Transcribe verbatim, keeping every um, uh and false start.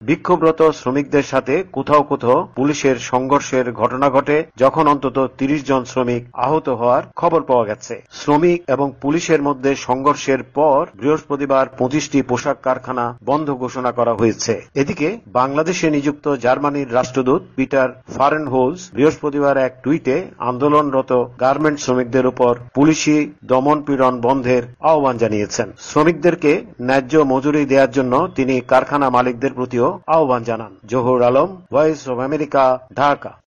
বিক্ষোভরত শ্রমিকদের সাথে কোথাও কোথাও পুলিশের সংঘর্ষের ঘটনা ঘটে, যখন অন্তত তিরিশ জন শ্রমিক আহত হওয়ার খবর পাওয়া গেছে। শ্রমিক এবং পুলিশের মধ্যে সংঘর্ষের পর বৃহস্পতিবার পঁচিশটি পোশাক কারখানা বন্ধ ঘোষণা করা হয়েছে। এদিকে বাংলাদেশে নিযুক্ত জার্মানির রাষ্ট্রদূত পিটার ফারেনহোলজ বৃহস্পতিবার এক টুইটে আন্দোলনরত গার্মেন্ট শ্রমিকদের উপর পুলিশি দমন-পীড়ন বন্ধের আহ্বান জানিয়েছেন। শ্রমিকদেরকে ন্যায্য মজুরি দেওয়ার জন্য তিনি কারখানা মালিকদের প্রতিও আহ্বান জানান। Zahur Alam, voice of America, Dhaka.